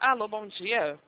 Alô, bom dia.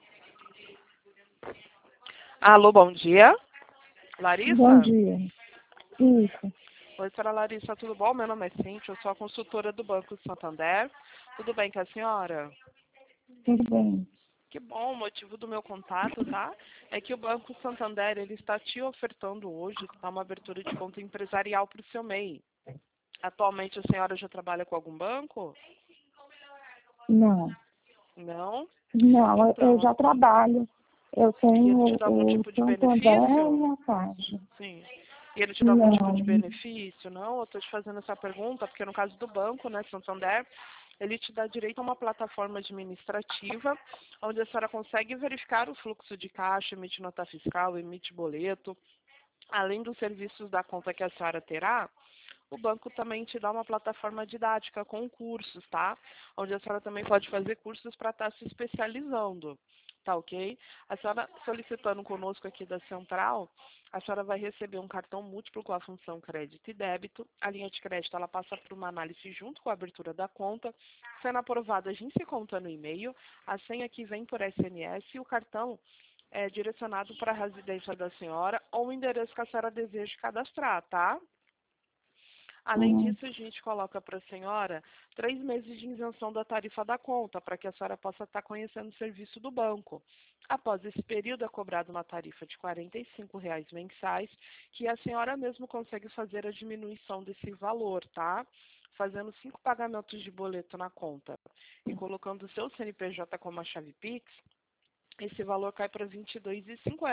Alô, bom dia. Larissa? Bom dia. Isso, Oi, senhora Larissa, tudo bom? Meu nome é Cíntia, eu sou a consultora do Banco Santander. Tudo bem com a senhora? tudo bem. Que bom, o motivo do meu contato, tá? É que o Banco Santander, ele está te ofertando hoje, tá, uma abertura de conta empresarial para o seu MEI. Atualmente a senhora já trabalha com algum banco? Não, Não? não, eu Então, já trabalho. Eu e ele tenho te dá algum o tipo de Santander benefício? e a Caixa. Sim. E ele te dá algum tipo de Não, benefício? Não, eu estou te fazendo essa pergunta porque no caso do banco, né, Santander, ele te dá direito a uma plataforma administrativa onde a senhora consegue verificar o fluxo de caixa, emite nota fiscal, emite boleto. Além dos serviços da conta que a senhora terá, o banco também te dá uma plataforma didática com cursos, tá? Onde a senhora também pode fazer cursos para estar se especializando, tá ok? A senhora solicitando conosco aqui da Central, a senhora vai receber um cartão múltiplo com a função crédito e débito. A linha de crédito, ela passa por uma análise junto com a abertura da conta. Sendo aprovada, a gente se conta no e-mail. A senha que vem por SMS e o cartão é direcionado para a residência da senhora ou o endereço que a senhora deseja cadastrar, tá? Além hum, disso, a gente coloca para a senhora 3 meses de isenção da tarifa da conta, para que a senhora possa estar conhecendo o serviço do banco. Após esse período, é cobrada uma tarifa de R$ 45 mensais, que a senhora mesmo consegue fazer a diminuição desse valor, tá? Fazendo 5 pagamentos de boleto na conta e colocando o seu CNPJ como a chave Pix, esse valor cai para R$ 22,50.